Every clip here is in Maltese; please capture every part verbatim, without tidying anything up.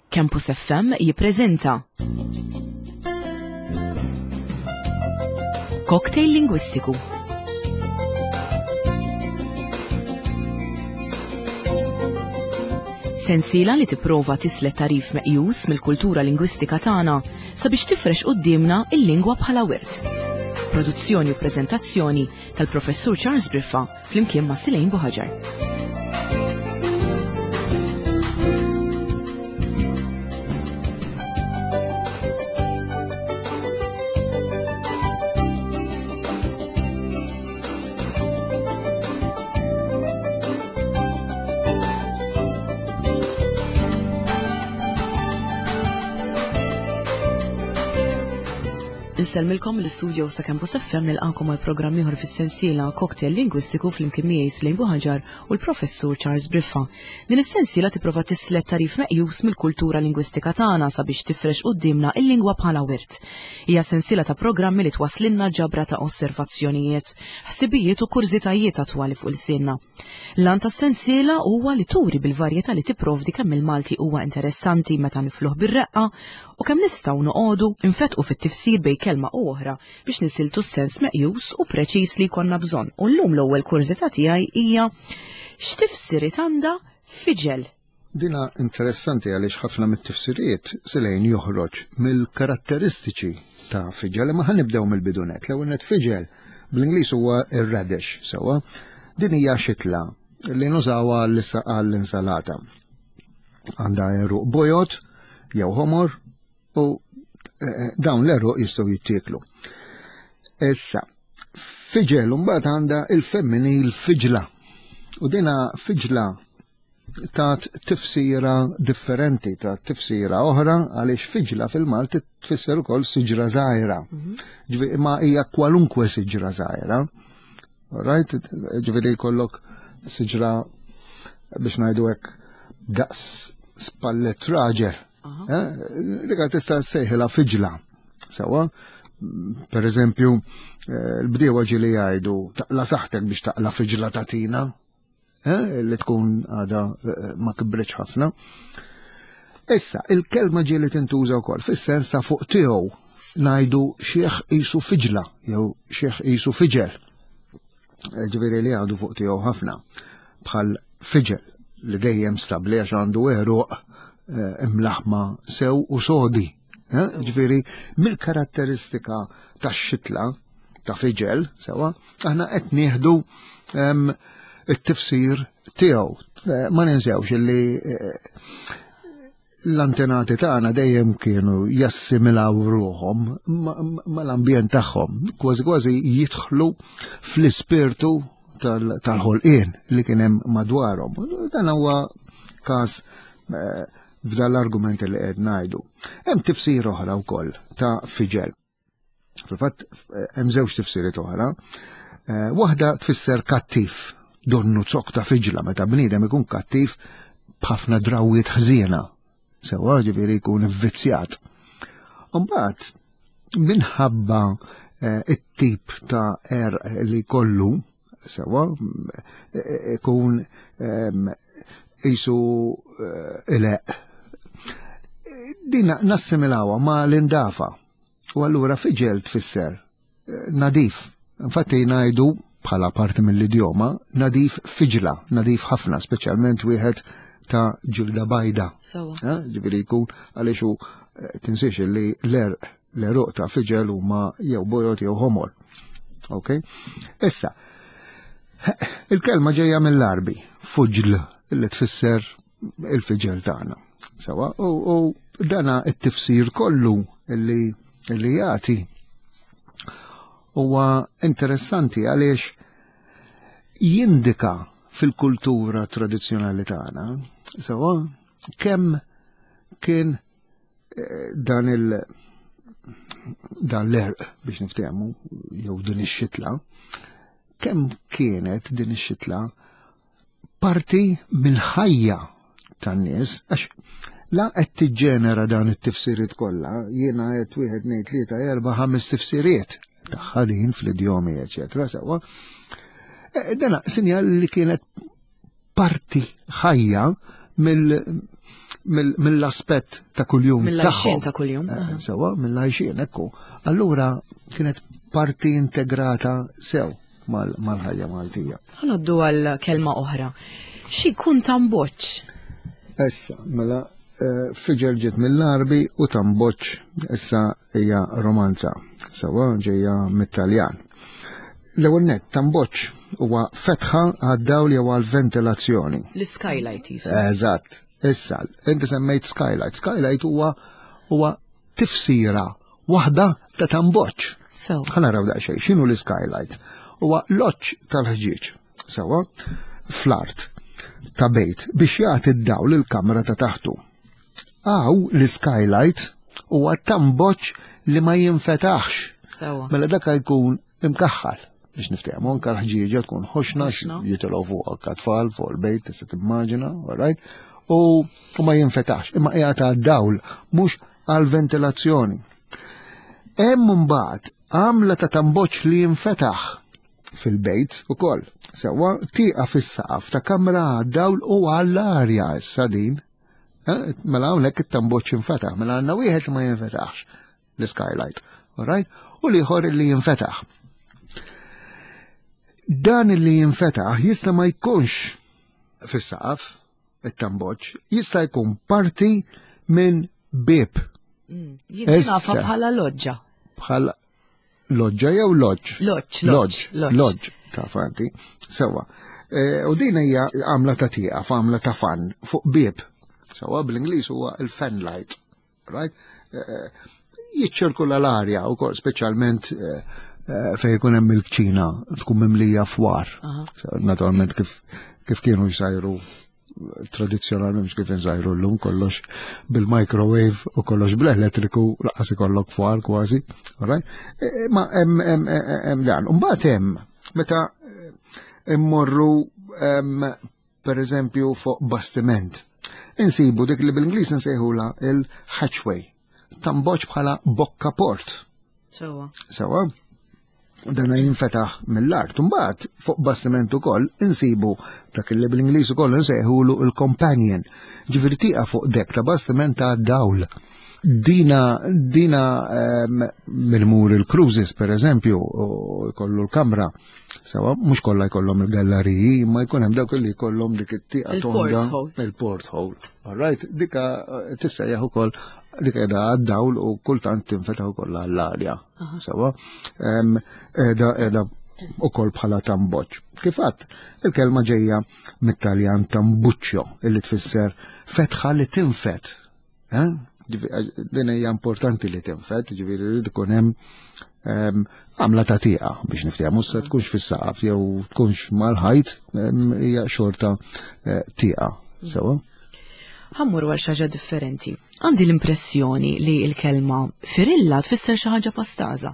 Campus F M jippreżenta Cocktail Lingwistiku. Sensiela li tipprova tislet tarif meqjus mill-kultura lingwistika tagħna sabiex tifrex qudiemna il-lingwa bħala wirt. Produzzjoni u preżentazzjoni tal-Professur Charles Briffa flimkien ma' Silejn Buħaġar. Nselmilkom l-istudio sa' Campus F M nilqakom għal programm ieħor fis-sensiela Cocktail Lingwistiku flimkien miegħi Silejn Buħaġar u l-Professur Charles Briffa. Din is-sensiela tipprova tislet tarif meqjus mill-kultura lingwistika tagħna sabiex tifrex qudiemna il-lingwa bħala wirt. Hija sensiela ta' programmi li twassilna ġabra ta' osservazzjonijiet, ħsibijiet u kurzitajiet attwali fuq il-sienna. L-għan tas-sensiela huwa li turi bil-varjetà li tipprovdi kemm il-Malti huwa interessanti meta nifluh bir-reqqa u kemm nistgħu noqogħdu nfetqu fit-tifsir bejn kelma u oħra biex nisiltu s-sens meqjus u preċiż li jkollna bżonn. U llum l-ewwel kurzità tiegħi hija x'tifsiriet għandha fiġel. Dina interessanti għaliex ħafna mit-tifsiriet Silejn joħroġ mill-karatteristiċi ta' fiġel, imma ħanibdew mill-bidunet. L-ewwel net fiġel bl-Ingliż huwa ir-radish sewwa. Din hija xitla li nużawha għall-insalata. Għandha eruq bojot jew homor u dawn l-eruq jistgħu jittieklu. Issa, fiġel mbagħad għandha il-femminil fiġla. U dina fiġla ta' tifsira differenti, ta' tifsira oħra għaliex fiġla fil-Malti tfisser ukoll siġra żgħira. Ma hija kwalunkwe siġra żgħira. Right? Ġifieri jkollok siġra biex ngħidu hekk daqs spallet raġel. Dika tista' ssejħilha fiġla. Sewa, per eżempju, l-bdiewa ġieli jgħidu taqla saħtek biex taqla fiġla tatina, li tkun għada ma kibritx ħafna. Issa, il-kelma ġieli tintuża wkoll fis-sens ta' fuq tiegħu ngħidu xieħ qisu fiġla jew xieħ qisu fiġel. Ġifieri li għandu fuq tiegħu ħafna bħal fiġel li dejjem stabbli għax għandu eruq imlaħma sew u sodi. Ġifieri mill-karatteristika tax-xitla ta' fiġel sewa, aħna qed nieħdu it-tifsir tiegħu. Ma ninsewx illi l-antenati tagħna dejjem kienu jassimilaw ruhom mal-ambjent tagħhom, kważi kważi jidħlu fl-ispirtu tal-ħolqien li kien hemm madwarhom. Dan huwa każ f'dan l-argumenti li qed ngħidu. Hemm tifsir oħra wkoll ta' fiġel. Fil-fatt hemm żewġ tifsiriet oħra. Waħda tfisser kattiv, donnu zokk ta' fiġla meta bniedem ikun kattiv b'ħafna drawwiet ħżiena. Sewa ġifieri jkun ivvizzjat. Imbagħad minħabba it-tip ta' erq li kollu sewa ikun qisu ileq. Din nassimilawha ma' l-indafa. U allura fiġel tfisser nadif. Infatti ngħidu bħala parti mill-idjoma nadif fiġla, nadif ħafna, speċjalment wieħed ta' ġilda bajda. Ġifieri jkun għaliex hu tinsiex li l-eruq ta' fiġel huma jew bojot jew homor. Okay? Issa, il-kelma ġejja mill-Arbi, fuġl, illi tfisser il-fiġel tagħna. Sewa, u dana t-tifsir kollu illi illi jagħti huwa interessanti għaliex jindika fil-kultura tradizzjonali tagħna, sewa, kemm kien dan il dan l-erq biex niftehmu jew din ix-xitla, kemm kienet din ix-xitla parti mill-ħajja tan-nies għax la qed tiġġenera dan it-tifsiriet kollha, jiena qed wieħed ngħid tlieta erba' ħames tifsiriet tagħha din fl-idjomi eċetera sewwa. Dana sinjal li kienet parti ħajja mill-aspett ta' kuljum. Mill-għajxien ta' kuljum. Sewa, mill-għajxien, ekku. Allura kienet parti integrata sew mal-ħajja Maltija. Ħanaddu għal kelma oħra. Xi kun tamboċ? Issa, mela fiġel ġiet mill-Arbi u tamboċ issa hija romanza. Sewa ġejja mit-Taljan. L-ewwel nett tamboċ huwa fetħa għad-dawl jew għall-ventilazzjoni. L-skylight jisu. Eżatt. Issa, inti semmejt skylight. Skylight huwa huwa tifsira waħda ta' tamboċ. So. Ħanaraw daqsxejn, x'inhu l-skylight? Huwa loġġ tal-ħġieġ. Sewa, fl-art ta' bejt biex jagħti d-dawl il-kamra ta' taħtu. Aw l-skylight huwa tamboċ li ma jinfetaħx. Sewa. Mela dak jkun imkaħħal biex niftehmu anke l-ħġieġa tkun ħoxna jitilgħu fuq kat-tfal fuq il-bejt tista' timmaġina, all right? U ma jinfetax, imma qiegħed għad-dawl mhux għall-ventilazzjoni. Hemm mbagħad għamla ta' tamboċ li jinfetaħ fil-bejt ukoll. Sewwa tieqa fis-saqaf ta' kamra għad-dawl u għall-arja issa din. Mela hawnhekk it-tamboċ jinfetaħ, mela għandna wieħed li ma jinfetaħx l-skylight, all right? U l-ieħor li jinfetaħ. Dan li jinfetaħ jista' ma jkunx fis-saqaf it-tamboċ, jista' jkun parti minn bib. Jien nafa bħala loġġa. Bħala loġġa jew loġġ? Loġġ, loġġ. Loġġ, taf anti. Sewwa. U din hija għamla ta' tieqa, għamla ta' fan fuq bib. Sewwa bl-Ingliż huwa il-fan light. Right? Jiċċirkula l-arja wkoll speċjalment fejn ikun hemm il-kċina tkun mimlija fwar. Naturalment kif kif kienu jsajru tradizzjonalment mhux kif insajru llum kollox bil-microwave u kollox bl-elettriku laqas ikollok fwar kważi, all right? Ma hemm hemm dan. Imbagħad hemm meta immorru pereżempju fuq bastiment. Insibu dik li bl-Ingliż insejħula il-hatchway. Tamboċ bħala bokka port. Sewwa. Sewwa. Dan jinfetaħ mill-art. Mbagħad fuq bastiment ukoll insibu dak li bl-Ingliż ukoll insejħulu l-companion. Ġifieri tieqa fuq dek ta' bastiment ta' dawl. Dina dina mill-mur il-cruises pereżempju u jkollu l-kamra. Sewa mhux kollha jkollhom il-galleriji, ma jkun hemm dawk li jkollhom dik it-tieqa tonda il-porthole. All right, dika tissejjaħ ukoll dik qiegħda għad-dawl u kultant tinfetaħ ukoll għall-arja. Sewa qiegħda qiegħda ukoll bħala tamboċ. Kif għadd il-kelma ġejja mit-Taljan tambuccio illi tfisser fetħa li tinfet. Din hija importanti li tinfet, ġifieri jrid ikun hemm għamla ta' tieqa biex niftehmu se tkunx fis-saqaf jew tkunx mal-ħajt hija xorta tieqa. Sewa? Ħammur għal xi ħaġa differenti. Għandi l-impressjoni li l-kelma firilla tfisser xi ħaġa pastaża.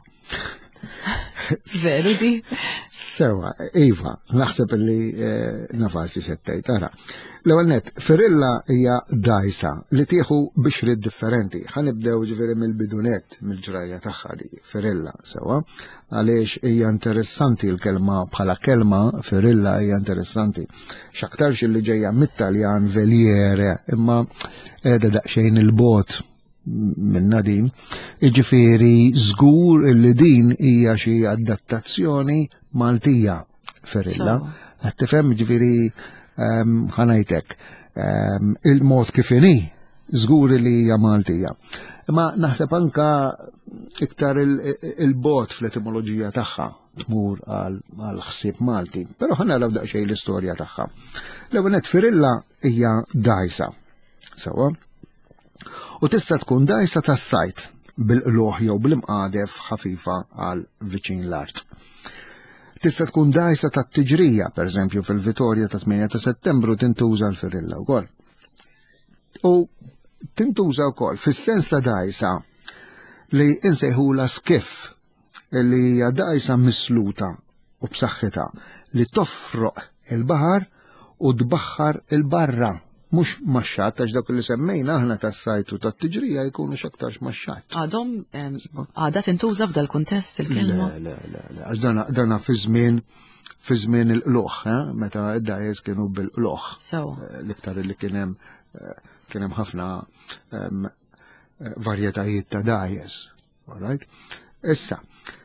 Veru di? Sewa, iva, naħseb li nafarsi xettejt, ara. L-ewwel nett, firilla hija dajsa li tieħu bixrid differenti. Ħanibdew ġifieri mill-bidunet, mill-ġrajja tagħha li firilla, sewa, għaliex hija interessanti l-kelma bħala kelma firilla hija interessanti. X'aktarx li ġejja mit-Taljan veliere, imma qiegħda daqsxejn il-bot minna din, iġifieri żgur li din hija xi adattazzjoni Maltija firilla. Qed tifhem ġifieri ħanajtek il-mod kif inhi żgur li hija Maltija. Imma naħseb anka iktar il-bot fl-etimoloġija tagħha tmur għal ħsieb Malti, però ħa naraw daqsxejn l-istorja tagħha. L-ewwel nett firilla hija dajsa. Sewa? U tista' tkun dajsa tas-sajt bil-qloħ jew bil-imqadef ħafifa għal viċin l-art. Tista' tkun dajsa tat-tiġrija, pereżempju fil-Vitorja ta' tminja ta' Settembru tintuża l-firilla wkoll. U tintuża wkoll fis-sens ta' dajsa li insejħula skiff li hija dajsa misluta u b'saħħitha li toffroq il-baħar u tbaħħar il-barra. Mux maxxat, għax dak li semmejna aħna tas-sajtu tat-tiġrija jkunu x'aktarx maxxat. Għadhom għadha tintuża f'dal kuntest il-kelma? Le, le, le, le, għax dana fi żmien fi żmien il-qloħ, meta id-dajes kienu bil-qloħ. Sew. L-iktar li kien hemm kien hemm ħafna um, varjetajiet ta' dajes. All right? Issa,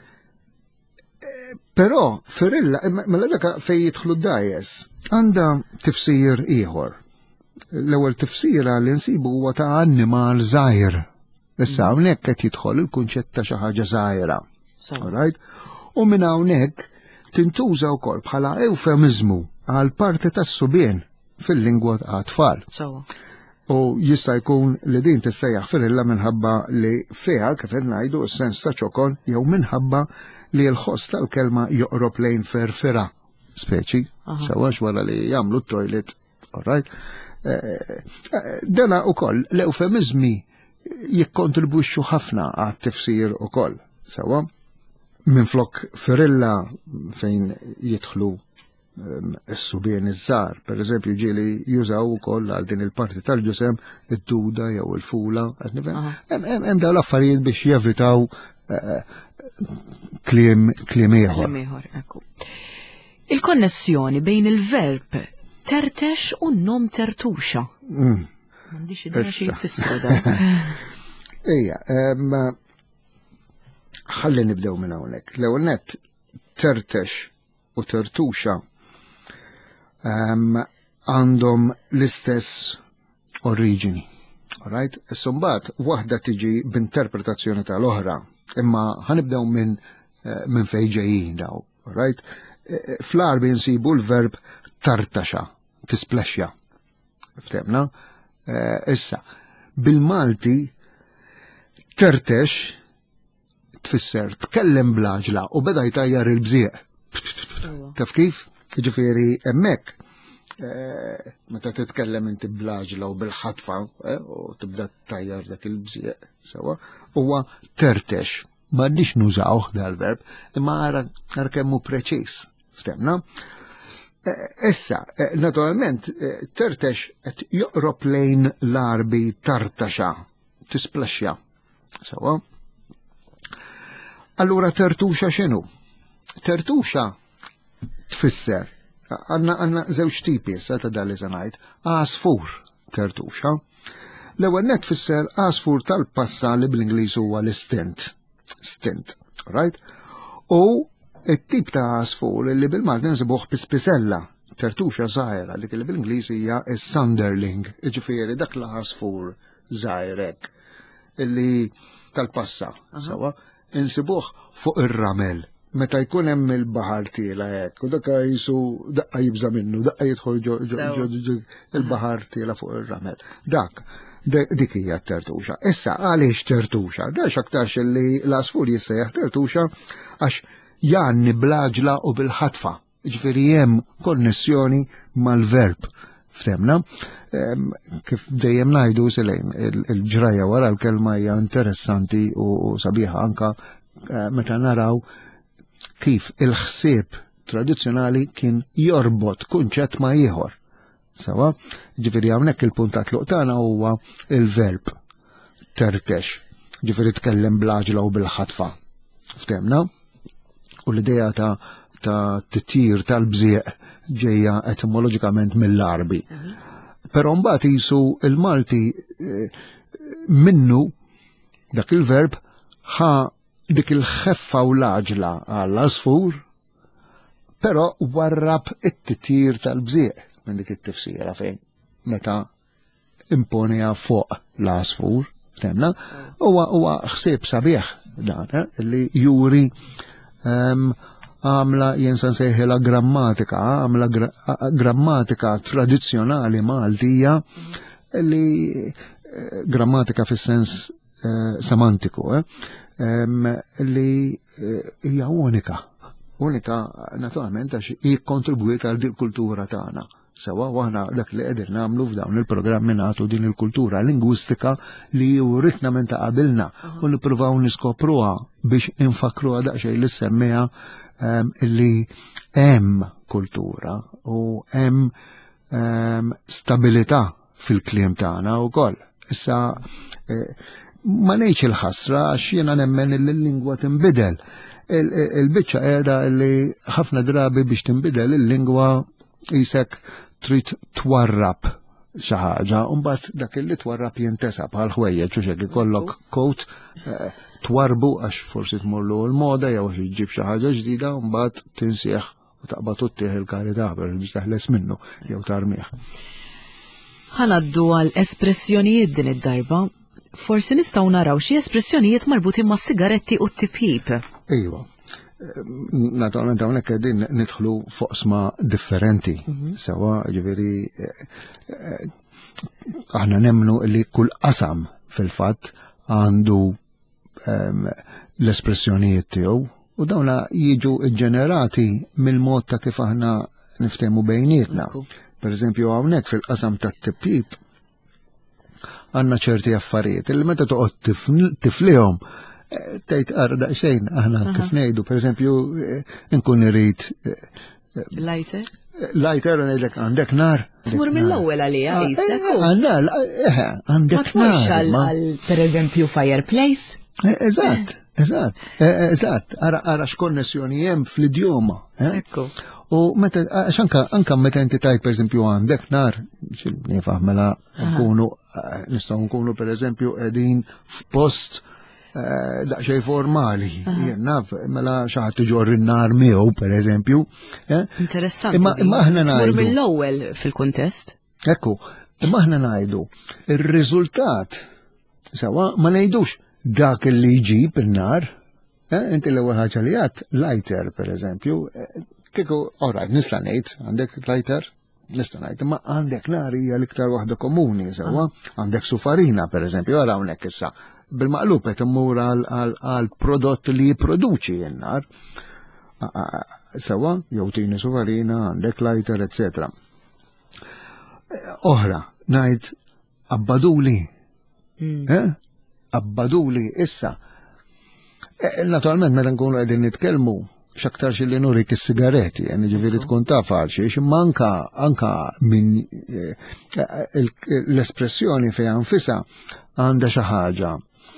però Firilla, mela dak fejn jidħlu d-dajes, għandha tifsir ieħor. L-ewwel tifsira li nsibu huwa ta' annimal żgħir. Issa hawnhekk qed jidħol il-kunċett ta' xi ħaġa żgħira. All right? U minn hawnhekk tintuża wkoll bħala eufemizmu għal parti tas-subien fil-lingwa ta' tfal. U jista' jkun li din tissejjaħ Firilla minħabba li fiha kif qed ngħidu s-sens ta' ċokol jew minħabba li l-ħoss tal-kelma joqrob lejn ferfera speċi, sewax wara li jagħmlu t-toilet, all right? Dana ukoll l-eufemizmi jikkontribwixxu ħafna għat-tifsir ukoll, sewa minflok Firilla fejn jidħlu s-subien iż-żgħar, pereżempju ġieli jużaw ukoll għal din il-parti tal-ġisem id-duda jew il-fula, hemm dawn l-affarijiet biex jevitaw kliem kliem ieħor. Il-konnessjoni bejn il-verb tertex u nom tertuxa. M'għandix idea xi jfissru dan. Ejja, ħalli nibdew minn hawnhekk. L-ewwel nett tertex u tertuxa għandhom l-istess oriġini. All right? Issa mbagħad waħda tiġi b'interpretazzjoni tal-oħra. Imma ħanibdew minn minn fejn ġejjin daw, right? Fl-Arbi nsibu l-verb tartaxa, tisplexja. Ftemna? Issa, bil-Malti tertex tfisser tkellem blaġla u beda jtajjar il-bżieq. Taf kif? Ġifieri hemmhekk meta titkellem inti blaġla u bil-ħatfa u tibda tajjar dak il-bżieq sewa huwa tertex. M'għandix nużawh dal-verb imma ara kemm hu preċiż. Ftemna? Issa, naturalment, tertex qed joqrob lejn l-Arbi tartaxa, tisplaxxa. Sewa? Allura tertuxa x'inhu? Tertuxa tfisser għandna għandna żewġ tipi issa ta' dalli se ngħid, għasfur tertuxa. L-ewwel nett tfisser għasfur tal-passa li bl-Ingliż huwa l-stint. Stint, right? U it-tip ta' għasfur li bil-Malti nsibuh pispisella, tertuxa żgħira li li bil-Ingliż hija s-sunderling, jiġifieri dak l-għasfur żgħirek illi tal-passa, sewa, insibuh fuq ir-ramel. Meta jkun hemm il-baħar tiela hekk, u dakka jisu daqqa jibża minnu, daqqa jidħol il-baħar tiela fuq ir-ramel. Dak, dik hija tertuxa. Issa għaliex tertuxa? Dax aktarx li l-għasfur jissejjaħ tertuxa għax janni blaġla u bil-ħatfa. Ġifieri hemm konnessjoni mal-verb. Ftemna? Kif dejjem ngħidu silejn il-ġraja wara l-kelma hija interessanti u sabiħa anka meta naraw kif il-ħsieb tradizzjonali kien jorbot kunċett ma' ieħor. Sawa? Ġifieri hawnhekk il-puntat luqtana huwa il-verb tertex. Ġifieri tkellem blaġla u bil-ħatfa. Ftemna? U l-idea ta' ta' titjir tal-bżieq ġejja etimoloġikament mill-Arbi. Però mbagħad isu il-Malti minnu dak il-verb ħa dik il-ħeffa u l-aġla għall-asfur, però warrab it-titjir tal-bżieq minn dik it-tifsira fejn meta imponija fuq l-asfur, ftemna, huwa huwa ħsieb sabiħ dan li juri għamla jensan sejħela grammatika, għamla grammatika tradizzjonali Maltija li grammatika fis-sens semantiku, li hija unika. Unika naturalment għax jikkontribwiet għal din kultura tagħna. Sewa waħna dak li qegħdin nagħmlu f'dawn il-programmi nagħtu din il-kultura lingwistika li juritna minn ta' qabilna u nippruvaw niskopruha biex infakruha daqsxejn li semmiha li hemm kultura u hemm stabilità fil-kliem tagħna wkoll. Issa ma ngħidx il-ħasra għax jiena nemmen li l-lingwa tinbidel. Il-biċċa qiegħda li ħafna drabi biex tinbidel il-lingwa isek trid twarrab xi ħaġa u mbagħad dak li twarrab jintesa bħal ħwejjeġ u xek ikollok coat twarbu għax forsi tmurlu l-moda jew għax iġġib xi ħaġa ġdida u mbagħad tinsieħ u taqbad uttieħ il-karità biex taħles minnu jew tarmih. Ħanaddu għal espressjonijiet din id-darba. Forsi nistgħu naraw xi espressjonijiet marbutin ma' sigaretti u t-tipjib. Ejwa. Naturalment hawnhekk qegħdin nidħlu foqsma differenti. Sewa ġifieri aħna nemmnu li kull qasam fil-fatt għandu l-espressjonijiet tiegħu u dawna jiġu ġenerati mill-mod ta' kif aħna niftehmu bejnietna. Per eżempju hawnhekk fil-qasam tat-tipjib għandna ċerti affarijiet li meta toqgħod tiflihom tgħid ara daqsxejn aħna kif ngħidu, pereżempju nkun irid lighter. Lighter ngħidlek għandek nar. Tmur mill-ewwel għalija isek. Għandna eħe għandek nar. Ma tmurx għal pereżempju fireplace? Eżatt, eżatt, eżatt, ara ara x'konnessjoni hemm fl-idjoma. Ekku. U meta għax anka anka meta inti tajt pereżempju għandek nar, nifah mela nkunu nistgħu nkunu pereżempju qegħdin f'post daqsxejn formali, jenna mela xi ħadd iġorri n-nar miegħu pereżempju. Interessanti. Imma aħna ngħidu. Tmur mill-ewwel fil-kuntest. Ekku, imma aħna ngħidu ir-riżultat sewa ma ngħidux dak li jġib in-nar. Inti l-ewwel ħaġa li għadt lighter pereżempju, kieku orajt nista' ngħid għandek lighter, nista' ngħid, imma għandek nar hija l-iktar waħda komuni sewa, għandek sufarina pereżempju, ara hawnhekk issa bil-maqlub qed immur għal prodott li jipproduċi n-nar. Sewa, jew tini sufarina, għandek lighter, eċetera. Oħra, ngħid abbaduli. Abbaduli issa. Naturalment meta nkunu qegħdin nitkellmu x'aktar xi li nurik is-sigaretti, yani ġifieri tkun taf għal xi, imma anka anka minn l-espressjoni fejn anfisha għandha xi ħaġa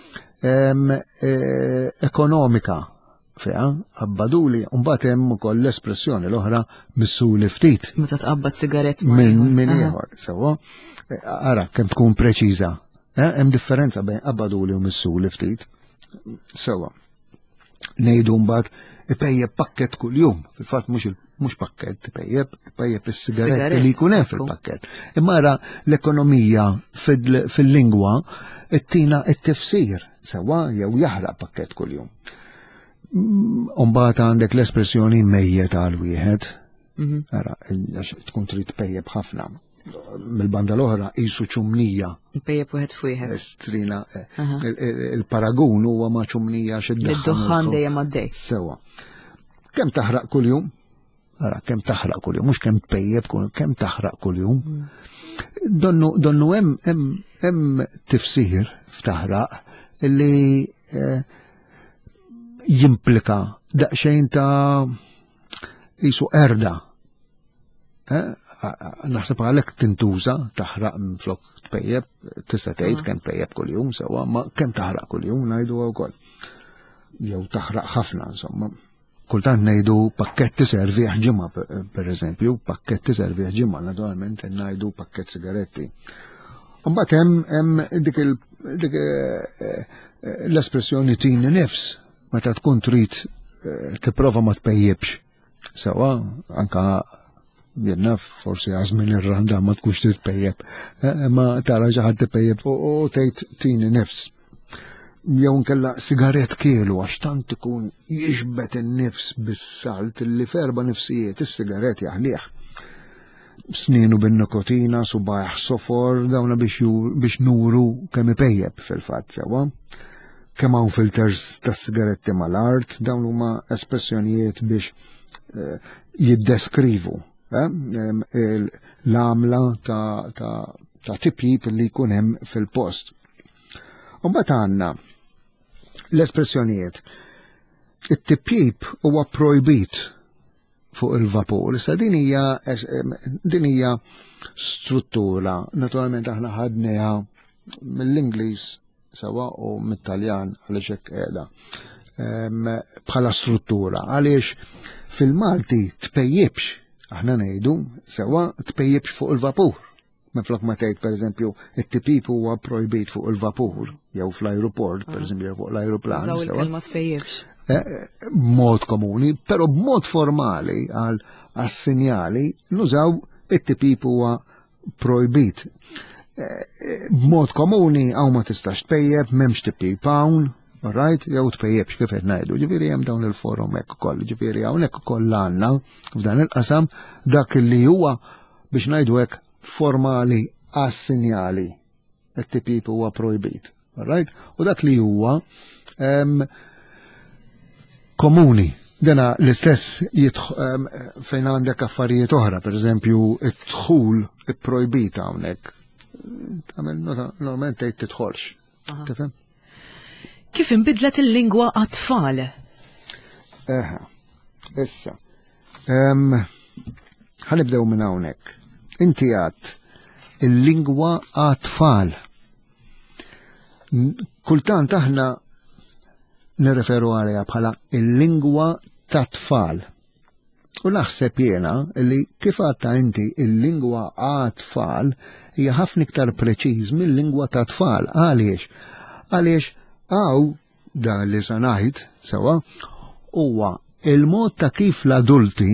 ekonomika fejn abbaduli, u mbagħad hemm ukoll l-espressjoni l-oħra missuli ftit. Meta tqabbad sigarett minn ieħor, sewwa. Ara kemm tkun preċiża. Hemm differenza bejn abbaduli u missuli ftit. Sewwa. Ngħidu mbagħad ipejjeb pakkett kuljum, fil-fatt mhux mhux pakkett ipejjeb, ipejjeb is-sigaretti li jkun hemm fil-pakkett. Imma ara l-ekonomija fil-lingwa ittina t-tifsir sewwa jew jaħraq pakkett kuljum. Mbagħad għandek l-espressjoni mejjed għal wieħed. Ara għax tkun trid tpejjeb ħafna. Mill-banda l-oħra qisu ċumnija. Pejjeb wieħed f'wieħed. Strina il-paragun huwa ma' ċumnija x'iddaħħal. Id-duħan dejjem għaddej. Sewwa. Kemm taħraq kuljum? Ara kemm taħraq kuljum, mhux kemm tpejjeb, kemm taħraq kuljum. Donnu donnu hemm hemm hemm tifsir f'taħraq illi jimplika daqsxejn ta' qisu erda. Naħseb għalhekk tintuża taħraq minflok tpejjeb, tista' tgħid kemm tpejjeb kuljum sewwa, ma kemm taħraq kuljum ngħidu wkoll. Jew taħraq ħafna insomma. Kultant ngħidu pakkett tiservih ġimgħa pereżempju, pakkett tiservih ġimgħa naturalment ngħidu pakkett sigaretti. Mbagħad hemm hemm dik dik l-espressjoni tini nifs meta tkun trid tipprova ma tpejjibx. Sewwa anka jenna forsi għazmin ir-randa ma tkunx titpejjeb, ma tara xi ħadd tipejjeb u tgħid tini nifs. Jew nkella sigaret kielu għax tant ikun jiġbed in-nifs bis-salt li ferba nifsijiet is-sigaret jaħlih. Snienu bin-nikotina, subaħ sofor, dawna biex nuru kemm ipejjeb fil-fatt sewwa. Kemm hawn filters tas-sigaretti mal-art, dawn huma espressjonijiet biex jiddeskrivu l-għamla ta' tipjib li jkun hemm fil-post. Mbagħad għandna l-espressjonijiet. It-tipjib huwa projbit fuq il-vapur. Issa din hija din hija struttura, naturalment aħna ħadniha mill-Ingliż sewa u mit-Taljan għaliex hekk qiegħda bħala struttura. Għaliex fil-Malti tpejjibx, aħna ngħidu sewa tpejjibx fuq il-vapur. Minflok ma tgħid pereżempju it-tipip huwa projbit fuq il-vapur jew fl-ajruport, pereżempju fuq l-ajruplan. Użaw il-kelma tpejjibx. Mod komuni, però b'mod formali għal għas-sinjali nużaw it-tipip huwa projbit. B'mod komuni hawn ma tistax tpejjeb, m'hemmx tipip hawn, right? Jew tpejjebx kif qed ngħidu. Ġifieri hemm dawn il-forum hekk ukoll. Ġifieri hawnhekk ukoll għandna f'dan il-qasam dak li huwa biex ngħidu hekk formali għas-sinjali. It-tipip huwa projbit, right? U dak li huwa komuni. Dena l-istess fejn għandek affarijiet oħra, per eżempju, it-dħul ipprojbita hawnhekk. Tagħmel normalment tgħid tidħolx. Tifhem? Kif inbidlet il-lingwa għat-tfal? Eħa, issa. Ħanibdew minn hawnhekk. Inti għadt il-lingwa għat-tfal. Kultant aħna nirreferu għaliha bħala il-lingwa ta' tfal. U naħseb jiena li kif għatta inti il-lingwa għat-tfal hija ħafna iktar preċiż mill-lingwa ta' tfal. Għaliex? Għaliex għaw da li sa ngħid sewa huwa il-mod ta' kif l-adulti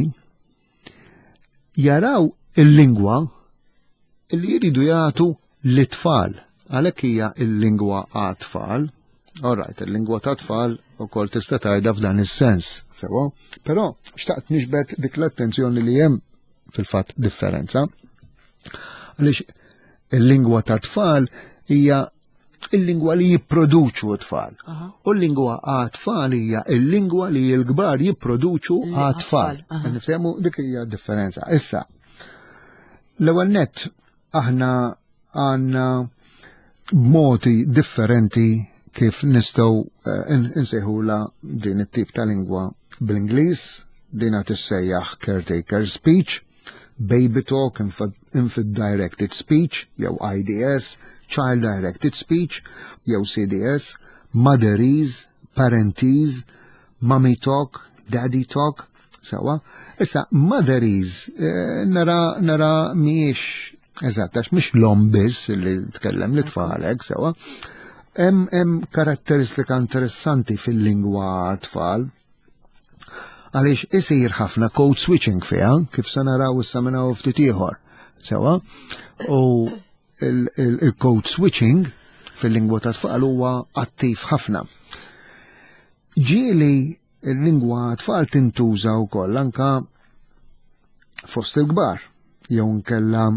jaraw il-lingwa li jridu jagħtu lit-tfal. Għalhekk hija il-lingwa għat-tfal. Alright, il-lingwa ta' tfal ukoll tista' tgħidha f'dan is-sens, sewa. Però xtaqt nixbet dik l-attenzjoni li hemm fil-fatt differenza. Għaliex il-lingwa ta' tfal hija il-lingwa li jipproduċu t-tfal. U l-lingwa għat-tfal hija il-lingwa li l-kbar jipproduċu għat-tfal. Nifhemu dik hija differenza. Issa, l-ewwel nett aħna għandna modi differenti kif nistgħu insejħula din it-tip ta' lingwa bl-Ingliż, din qed issejjaħ caretaker speech, baby talk, infant directed speech, jew I D S, child directed speech, jew C D S, motherese, parentese, mommy talk, daddy talk, sawa. Issa motherese nara nara mhijiex eżatt, mhix l-om biss li tkellem li tfalek, sawa. Hemm hemm karatteristika interessanti fil-lingwa tfal għaliex isir ħafna code switching fiha kif se naraw issa minn hawn ftit ieħor. Sewa, u il-code switching fil-lingwa ta' tfal huwa attiv ħafna. Ġieli il-lingwa tfal tintuża wkoll anke fost il-kbar jew nkella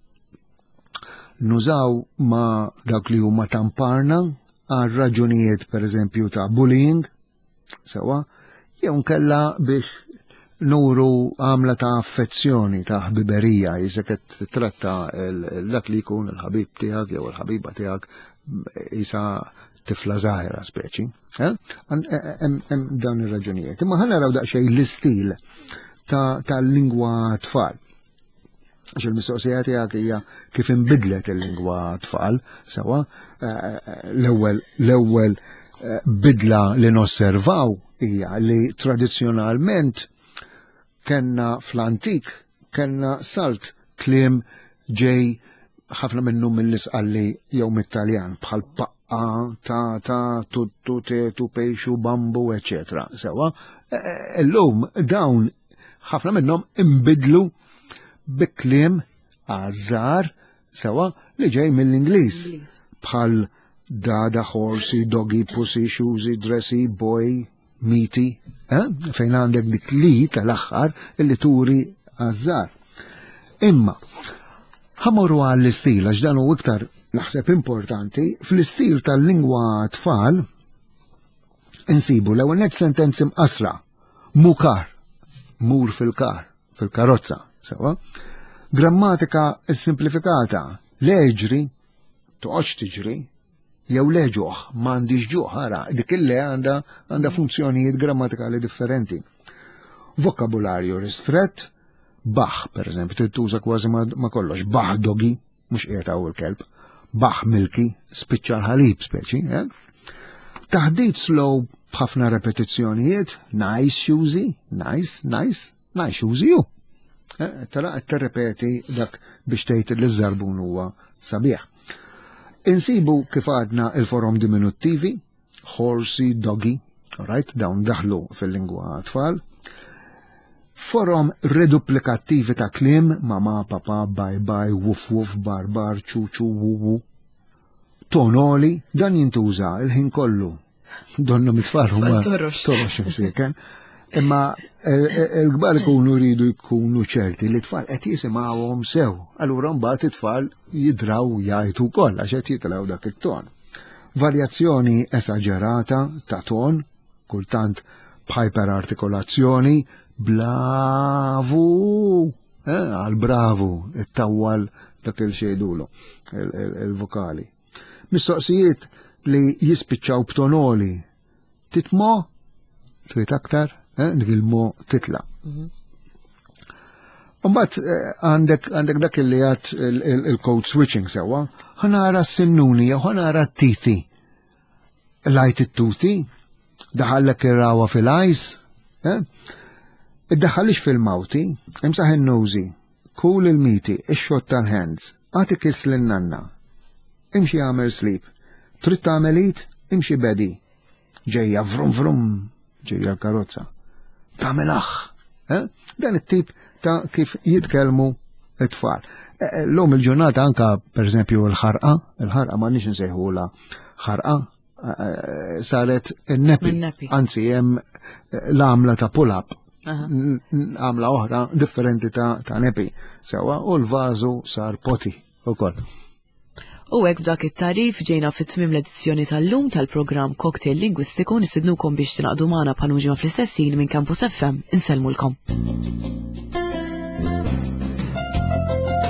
nużaw ma dak li huma tamparna għal raġunijiet pereżempju ta' bullying, sewa, jew nkella biex nuru għamla ta' affezzjoni ta' ħbiberija, jisek qed tratta dak li jkun il-ħabib tiegħek jew il-ħabiba tiegħek isa tifla żgħira speċi. Hemm dawn ir-raġunijiet. Imma ħa naraw daqsxejn l-istil tal-lingwa tfal. Għax il-mistoqsija tiegħek hija kif inbidlet il-lingwa tfal, sewa, l-ewwel l-ewwel bidla li nosservaw hija li tradizzjonalment kenna fl-antik kenna salt kliem ġej ħafna minnu mill-isqalli jew mit-Taljan bħal paqqa, ta' ta' tuttu, tetu, pejxu, bambu, eċetera. Sewa, illum dawn ħafna minnhom imbidlu bi kliem għażar sewa li ġej mill-Ingliż bħal dada, horsey, doggy, pussy, shoesy, dressy, boy, meaty, eh? Fejn għandek dik li tal-aħħar illi turi għażar. Imma ħamorru għall-istil għax dan hu iktar naħseb importanti, fl-istil tal-lingwa tfal insibu l-ewwel net sentenzi mqasra, mukar, mur fil-kar, fil-karozza, sewa. Grammatika simplifikata, leġri, toqgħodx tiġri, jew leġuħ, m'għandix ġuħ, ara, dik illi għandha għandha funzjonijiet grammatikali differenti. Vokabularju ristret, baħ, per eżempju, tittuża kważi ma kollox, baħ dogi, mhux qiegħed hawn il-kelb, baħ milki, spiċċa l-ħalib speċi, eh? Taħdid slow b'ħafna repetizzjonijiet, nice Suzy, nice, nice, nice Suzy ju. Tara qed terrepeti dak biex tgħid li żarbun huwa sabiħ. Insibu kif għadna il-forom diminuttivi, horsey, doggy, alright, dawn daħlu fil-lingwa tfal. Forom reduplikattivi ta' klim, mama, papa, bye bye, wuf wuf, barbar, ċuċu, wuwu. Tonoli, dan jintuża il-ħin kollu. Donna mitfall huma torox imsieken. Imma il-gbar ikunu rridu jkunu ċerti li tfal qed jisimgħuhom sew. Allura mbagħad it-tfal jidraw jgħidu wkoll għax qed jitlgħu dak it-ton. Varjazzjoni esaġerata ta' ton, kultant b'hyperartikolazzjoni, blavu, għal bravu, it-tawwal dak il-xejdulu, il-vokali. Mistoqsijiet li jispiċċaw b'tonoli, titmo, trid aktar, dik il-mo titla. Umbat għandek dak li għat il-code switching sewa, ħanara s-sinnuni, ħanara t-tithi. Lajt it-tuthi, daħallek ir-rawa fil-ajs, id-daħallix fil-mawti, imsaħ il-nozi, kul il-miti, ix-xot tal-hands, għati kiss l-nanna, imxi għamel sleep, trid tagħmelit, imxi bedi, ġejja vrum vrum, ġejja l-karozza. Tagħmel aħ, dan it-tip ta' kif jitkellmu it-tfal. L-lum il-ġurnata anka, per eżempju, l-ħarqa, il-ħarqa ma nix nsejħula ħarqa, saret il-nepi, anzi hemm l-għamla ta' pull-up, għamla oħra differenti ta' nepi, sewa u l-vażu sar poti ukoll. U hekk b'dak it-tarif ġejna fit-tmiem l-edizzjoni tal-lum tal-programm Cocktail Lingwistiku nisidnukom biex tinaqdu magħna bħal muġima fl-istessin minn Campus F M. Insellmulkom.